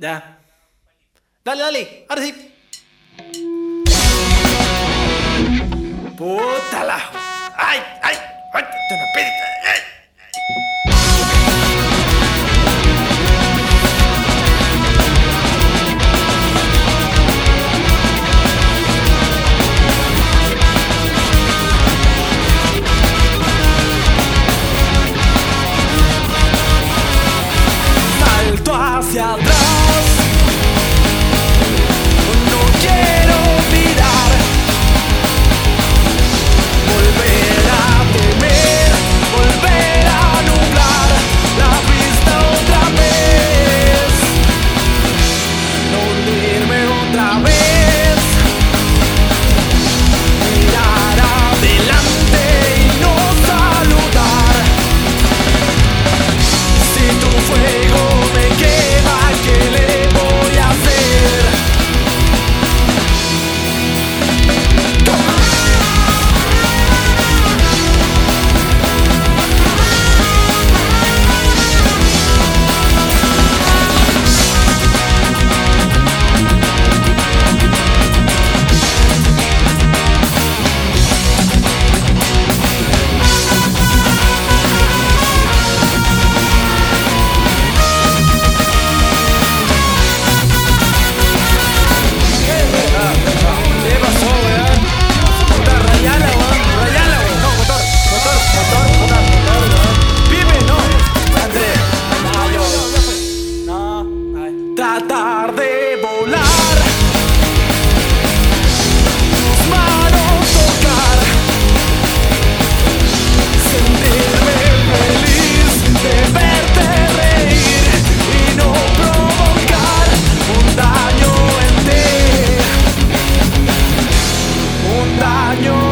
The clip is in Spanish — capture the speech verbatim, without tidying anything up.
Ya. Dale, dale, ahora sí. Puta la. ¡Ay, ay! ¡Ay! ¡Te una pedita! ¡Ay! Salto hacia atrás, no quiero mirar, volver a temer, volver a nublar la vista otra vez, no hundirme otra vez, mirar adelante y no saludar. Si tu fuego me quema, ¿qué le voy a hacer? Toma. ¿Qué pasó, weón? Puta, rayala, weón, rayala, weón. No, motor, motor, motor, motor, motor, weón. Pibe, no. Andrés. No, yo, ya fue. No, ay. Tratar de volar, tus manos tocar, sentirme feliz de verte reír y no provocar un daño en ti. Un daño